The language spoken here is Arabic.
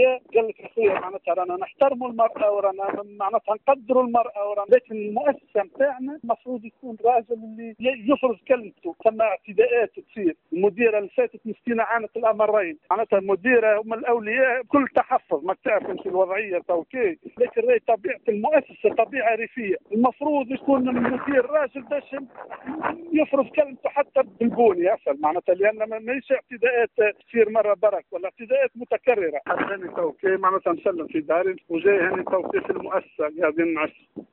الاولياء قال لك يا اخويا معناتها رانا نحترموا المراه ورانا معناتها نقدروا المراه لكن المؤسسه نتاعنا المفروض يكون راجل اللي يفرض كلمته. ثم اعتداءات تصير، المديره اللي فاتت مسكينه عانت الامرين، معناتها المديره هم الاولياء بكل تحفظ، ما تعرف انت الوضعيه توكي، لكن راهي طبيعه المؤسسه طبيعه ريفيه، المفروض يكون المدير راجل باش يفرض كلمته حتى بالبوني اصلا، معناتها لان ماهيش اعتداءات تصير مره برك ولا اعتداءات متكرره. حتى توكي معناتها مسلم في داري وجاي هاني توكي في المؤسسه قاعدين نعس.